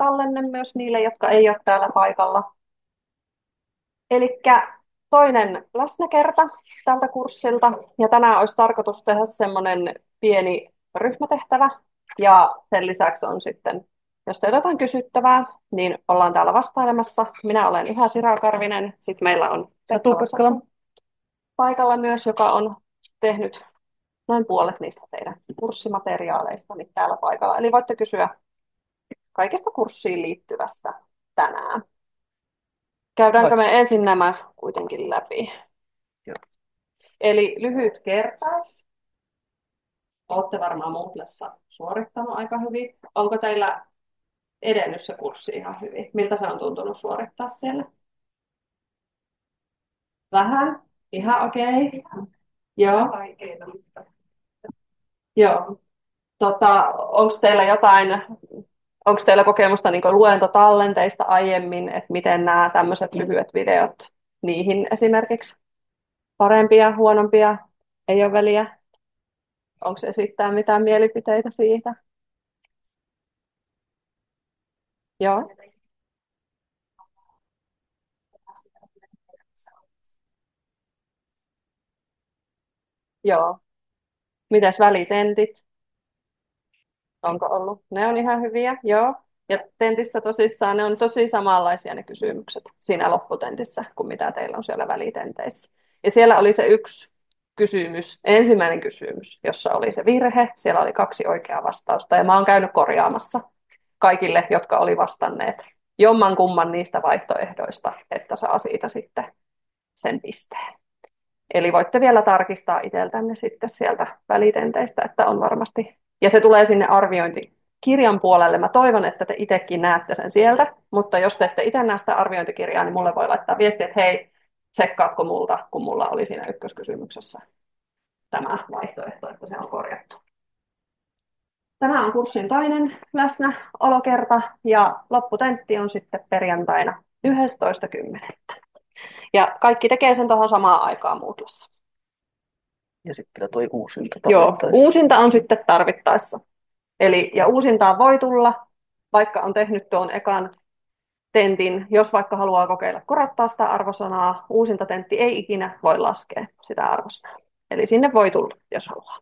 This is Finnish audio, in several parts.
tallenne myös niille, jotka ei ole täällä paikalla. Eli toinen läsnäkerta tältä kurssilta, ja tänään olisi tarkoitus tehdä semmoinen pieni ryhmätehtävä, ja sen lisäksi on sitten, jos teillä on jotain kysyttävää, niin ollaan täällä vastailemassa. Minä olen Yhä Sira Karvinen, sitten meillä on Satu Pukkala paikalla myös, joka on tehnyt noin puolet niistä teidän kurssimateriaaleista niin täällä paikalla. Eli voitte kysyä kaikesta kurssiin liittyvästä tänään. Käydäänkö me ensin nämä kuitenkin läpi? Joo. Eli lyhyt kertaus. Olette varmaan Moodlessa suorittanut aika hyvin. Onko teillä edennyt se kurssi ihan hyvin? Miltä se on tuntunut suorittaa siellä? Vähän? Ihan okei. Okay. Joo. Joo. Onko teillä kokemusta niin luentotallenteista aiemmin, että miten nämä tämmöiset lyhyet videot, niihin esimerkiksi parempia, huonompia, ei ole väliä? Onko esittää mitään mielipiteitä siitä? Joo. Joo. Mitäs välitentit? Onko ollut? Ne on ihan hyviä, joo. Ja tentissä tosissaan ne on tosi samanlaisia ne kysymykset siinä lopputentissä kuin mitä teillä on siellä välitenteissä. Ja siellä oli se yksi kysymys, ensimmäinen kysymys, jossa oli se virhe. Siellä oli kaksi oikeaa vastausta ja mä oon käynyt korjaamassa kaikille, jotka oli vastanneet jomman kumman niistä vaihtoehdoista, että saa siitä sitten sen pisteen. Eli voitte vielä tarkistaa itseltänne sitten sieltä välitenteistä, että on varmasti. Ja se tulee sinne arviointikirjan puolelle. Mä toivon, että te itsekin näette sen sieltä, mutta jos te ette itse näe sitä arviointikirjaa, niin mulle voi laittaa viestiä, että hei, tsekkaatko multa, kun mulla oli siinä ykköskysymyksessä tämä vaihtoehto, että se on korjattu. Tänään on kurssin toinen läsnäolokerta ja lopputentti on sitten perjantaina 11.10. Ja kaikki tekee sen tuohon samaan aikaan Moodlessa. Ja sitten toi uusinta Joo, tarvittaessa. uusinta on sitten tarvittaessa. Eli, ja uusintaa voi tulla, vaikka on tehnyt tuon ekan tentin, jos vaikka haluaa kokeilla korottaa sitä arvosanaa, uusinta tentti ei ikinä voi laskea sitä arvosanaa. Eli sinne voi tulla, jos haluaa.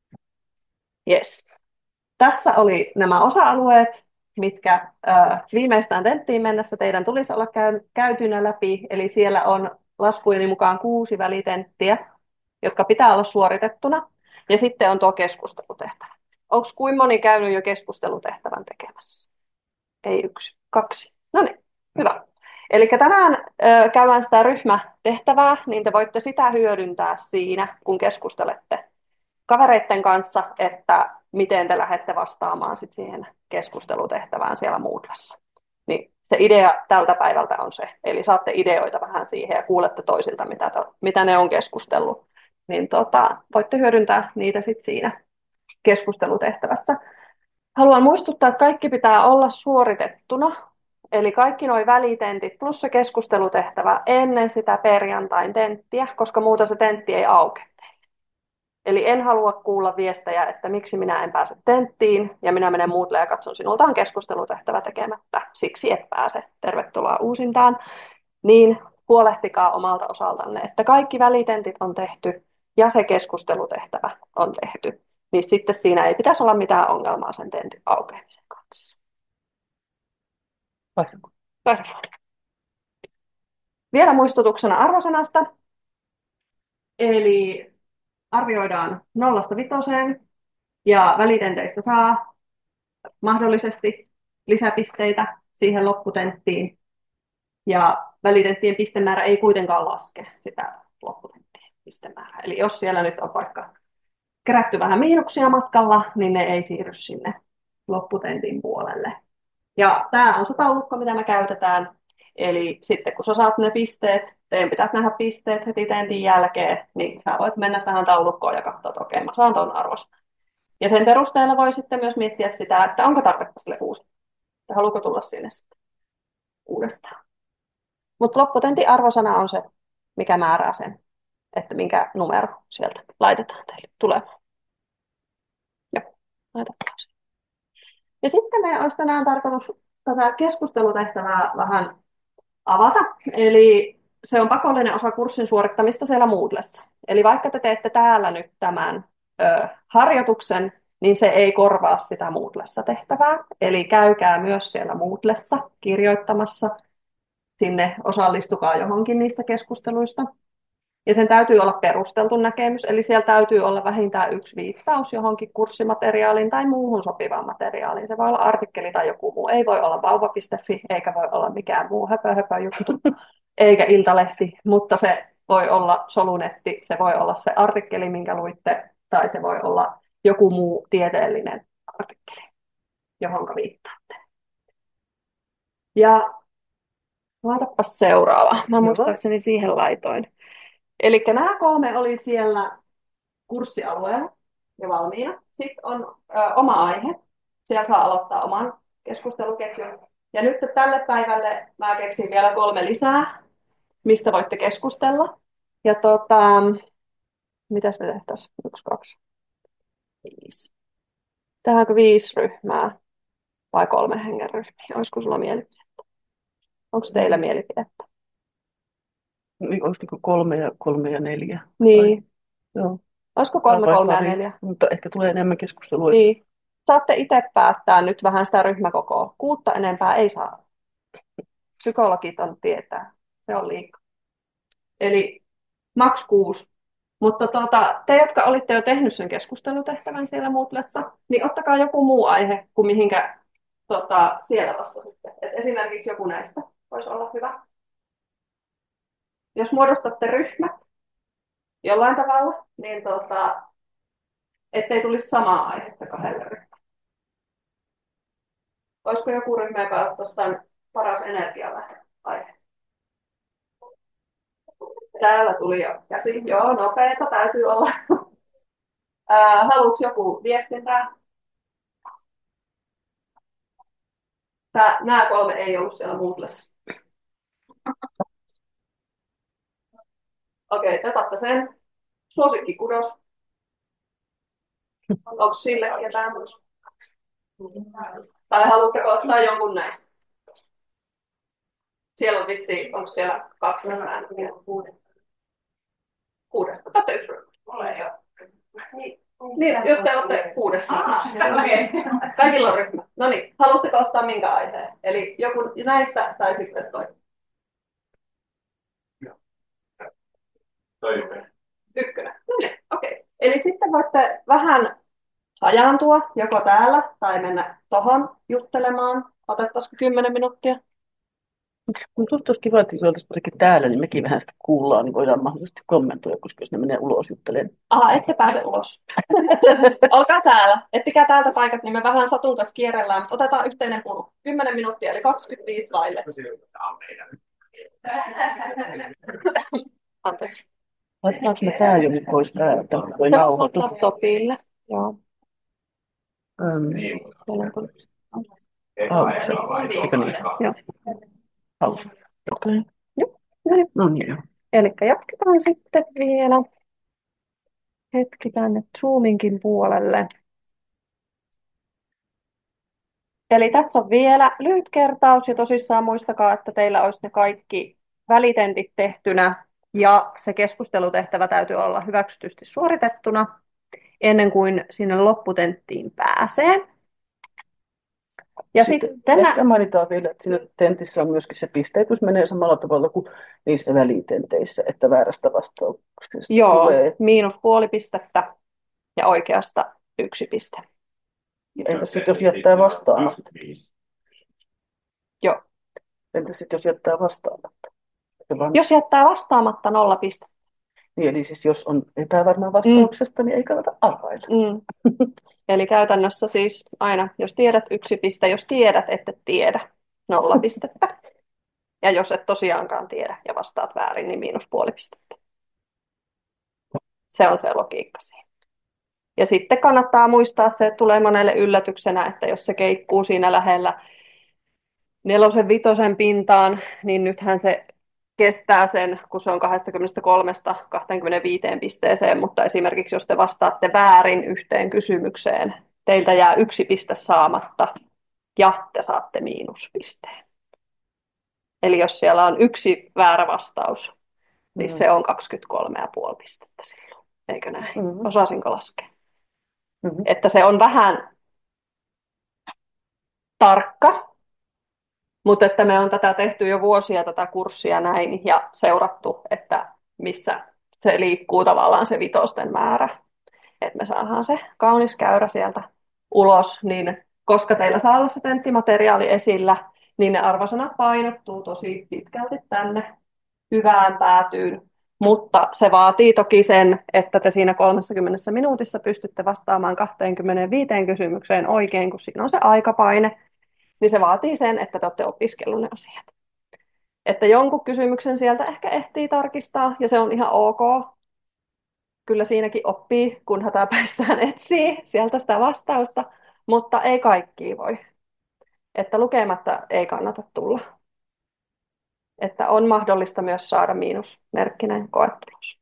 Yes. Tässä oli nämä osa-alueet, mitkä viimeistään tenttiin mennessä teidän tulisi olla käytynä läpi. Eli siellä on laskujeni mukaan 6 välitenttiä, jotka pitää olla suoritettuna. Ja sitten on tuo keskustelutehtävä. Onko kuin moni käynyt jo keskustelutehtävän tekemässä? Ei yksi, kaksi. No niin, hyvä. Eli tänään käydään sitä ryhmätehtävää, niin te voitte sitä hyödyntää siinä, kun keskustelette kavereiden kanssa, että miten te lähdette vastaamaan sit siihen keskustelutehtävään siellä Moodlessa. Niin se idea tältä päivältä on se, eli saatte ideoita vähän siihen ja kuulette toisilta, mitä ne on keskustellut. Niin voitte hyödyntää niitä sitten siinä keskustelutehtävässä. Haluan muistuttaa, että kaikki pitää olla suoritettuna, eli kaikki nuo välitentit plus se keskustelutehtävä ennen sitä perjantain tenttiä, koska muuta se tentti ei aukea. Eli en halua kuulla viestejä, että miksi minä en pääse tenttiin ja minä menen Moodleen ja katson sinulta on keskustelutehtävä tekemättä, siksi et pääse. Tervetuloa uusintaan. Niin huolehtikaa omalta osaltanne, että kaikki välitentit on tehty ja se keskustelutehtävä on tehty. Niin sitten siinä ei pitäisi olla mitään ongelmaa sen tentin aukeamisen kanssa. Vielä muistutuksena arvosanasta. Eli arvioidaan 0–5 ja välitenteistä saa mahdollisesti lisäpisteitä siihen lopputenttiin. Ja välitenttien pistemäärä ei kuitenkaan laske sitä lopputenttien pistemäärää. Eli jos siellä nyt on vaikka kerätty vähän miinuksia matkalla, niin ne ei siirry sinne lopputentin puolelle. Ja tämä on se taulukko, mitä me käytetään. Eli sitten kun sä saat ne pisteet, teidän pitäisi nähdä pisteet heti tentin jälkeen, niin sä voit mennä tähän taulukkoon ja katsoa, että okei, mä saan ton arvos. Ja sen perusteella voi sitten myös miettiä sitä, että onko tarvetta sille uusi. Ja haluatko tulla sinne sitten uudestaan. Mutta lopputentin arvosana on se, mikä määrää sen, että minkä numero sieltä laitetaan teille tulemaan. Joo, laitetaan se. Ja sitten meidän olisi tänään tarkoitus tätä keskustelutehtävää vähän avata. Eli se on pakollinen osa kurssin suorittamista siellä Moodlessa. Eli vaikka te teette täällä nyt tämän harjoituksen, niin se ei korvaa sitä Moodlessa tehtävää. Eli käykää myös siellä Moodlessa kirjoittamassa. Sinne osallistukaa johonkin niistä keskusteluista. Ja sen täytyy olla perusteltu näkemys, eli siellä täytyy olla vähintään yksi viittaus johonkin kurssimateriaaliin tai muuhun sopivaan materiaaliin. Se voi olla artikkeli tai joku muu. Ei voi olla vauva.fi, eikä voi olla mikään muu höpö juttu, eikä iltalehti, mutta se voi olla solunetti, se voi olla se artikkeli, minkä luitte, tai se voi olla joku muu tieteellinen artikkeli, johon viittaatte. Ja laitapas seuraava. Mä muistaakseni siihen laitoin. Eli nämä 3 oli siellä kurssialueella ja valmiina. Sitten on oma aihe. Siellä saa aloittaa oman keskusteluketjun. Ja nyt tälle päivälle mä keksin vielä 3 lisää, mistä voitte keskustella. Ja mitäs me tehtäisiin? 1, 2, 5. Tehdäänkö 5 ryhmää vai 3 hengen ryhmiä? Olisiko sulla mielipidettä? Onko teillä mielipidettä? Olisiko 3 ja 4? Niin. Joo. Olisiko 3, 3 ja 4? Mutta ehkä tulee enemmän keskustelua. Niin. Saatte itse päättää nyt vähän sitä ryhmäkokoa. 6 enempää ei saa. Psykologit on tietää. Se on liikaa. Eli maks 6. Mutta te, jotka olitte jo tehnyt sen keskustelutehtävän siellä Moodlessa, niin ottakaa joku muu aihe kuin mihinkä siellä vastasitte. Et esimerkiksi joku näistä voisi olla hyvä. Jos muodostatte ryhmät jollain tavalla, niin ettei tulisi samaa aihetta 2 ryhmään. Olisiko joku ryhmä, joka ottaisi tämän paras energialähde aihe? Täällä tuli jo käsi. Joo, nopeeta täytyy olla. Haluatko joku viestintää? Nämä 3 ei ollut siellä Moodlessa. Okei, te otatte sen. Suosikkikudos. Onko sille ketään muuta? Tai haluatteko ottaa jonkun näistä? Siellä on vissiin, onko siellä 2 ryhmää? 6. Otatte 1 ryhmä. Ole jo. Niin, jos te olette 6. Kaikilla on ryhmä. No niin, haluatteko ottaa minkä aiheen? Eli joku näistä tai sitten toi? Ykkönen. No niin, okei. Eli sitten voitte vähän hajaantua joko täällä tai mennä tohon juttelemaan. Otettaisiko 10 minuuttia? Mutta olisi kiva, että jos oltaisiin kuitenkin täällä, niin mekin vähän sitä kuullaan, niin voidaan mahdollisesti kommentoida, koska jos ne menee ulos juttelemaan. Aha, ette pääse ulos. Olkaa täällä. Ettikää täältä paikat, niin me vähän Satun kanssa kierrellään, mutta otetaan yhteinen puru. 10 minuuttia, eli 25 vaille. Anteeksi. Laitetaanko me tää jo nyt pois päältä? Voi Se nauhoitu. on laptopille. Joo. Pausa. Eikö niin? Joo. Pausa. Okei. Joo. Näin. No niin, joo. Eli jatketaan sitten vielä hetki tänne Zoominkin puolelle. Eli tässä on vielä lyhyt kertaus ja tosissaan muistakaa, että teillä olisi ne kaikki välitentit tehtynä ja se keskustelutehtävä täytyy olla hyväksytysti suoritettuna ennen kuin sinne lopputenttiin pääsee. Ja sitten ehkä mainitaan vielä, että siinä tentissä on myöskin se pisteytys menee samalla tavalla kuin niissä välitenteissä, että väärästä vastauksesta tulee. -0,5 pistettä ja oikeasta 1 piste. Entäs sitten jos jättää vastaamatta? Joo. Entäs sitten jos jättää vastaamatta? Jos jättää vastaamatta 0 pistettä. Niin, eli siis jos on epävarma vastauksesta, niin ei kannata arvailla. Eli käytännössä siis aina, jos tiedät 1 piste, jos tiedät, että tiedä 0 pistettä. Ja jos et tosiaankaan tiedä ja vastaat väärin, niin -0,5 pistettä. Se on se logiikka siinä. Ja sitten kannattaa muistaa se, että tulee monelle yllätyksenä, että jos se keikkuu siinä lähellä 4, 5 pintaan, niin nythän se kestää sen, kun se on 23-25 pisteeseen, mutta esimerkiksi jos te vastaatte väärin yhteen kysymykseen, teiltä jää 1 piste saamatta, ja te saatte miinuspisteen. Eli jos siellä on yksi väärä vastaus, niin Mm. se on 23,5 pistettä silloin. Eikö näin? Mm. Osasinko laskea? Mm. Että se on vähän tarkka, mutta että me on tätä tehty jo vuosia tätä kurssia näin ja seurattu, että missä se liikkuu tavallaan se vitosten määrä. Että me saadaan se kaunis käyrä sieltä ulos, niin koska teillä saa olla se tenttimateriaali esillä, niin ne arvosanat painottuu tosi pitkälti tänne hyvään päätyyn. Mutta se vaatii toki sen, että te siinä 30 minuutissa pystytte vastaamaan 25 kysymykseen oikein, kun siinä on se aikapaine. Niin se vaatii sen, että te olette opiskellut ne asiat. Että jonkun kysymyksen sieltä ehkä ehtii tarkistaa, ja se on ihan ok. Kyllä siinäkin oppii, kun hätäpäissään etsii sieltä sitä vastausta, mutta ei kaikki voi. Että lukematta ei kannata tulla. Että on mahdollista myös saada miinusmerkkinen koetulos.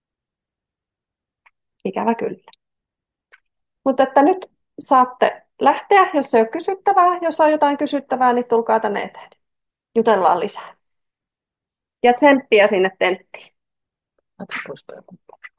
Ikävä kyllä. Mutta että nyt saatte lähteä, jos ei ole kysyttävää. Jos on jotain kysyttävää, niin tulkaa tänne eteen. Jutellaan lisää. Ja tsemppiä sinne tenttiin. Pois toi.